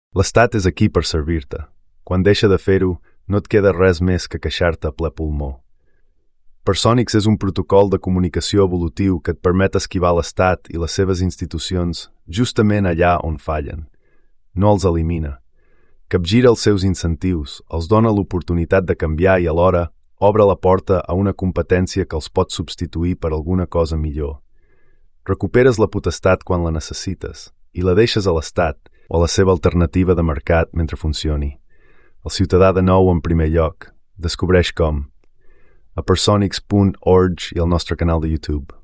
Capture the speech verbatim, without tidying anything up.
L'estat és aquí per servir-te. Quan deixa de fer-ho, no et queda res més que queixar-te a ple pulmó. Personix és un protocol de comunicació evolutiu que et permet esquivar l'estat i les seves institucions justament allà on fallen. No els elimina. Capgira els seus incentius, els dona l'oportunitat de canviar i alhora obre la porta a una competència que els pot substituir per alguna cosa millor. Recuperes la potestat quan la necessites i la deixes a l'estat o a la seva alternativa de mercat mentre funcioni. El ciutadà de nou en primer lloc. Descobreix com. a personix punt org i el nostre canal de YouTube.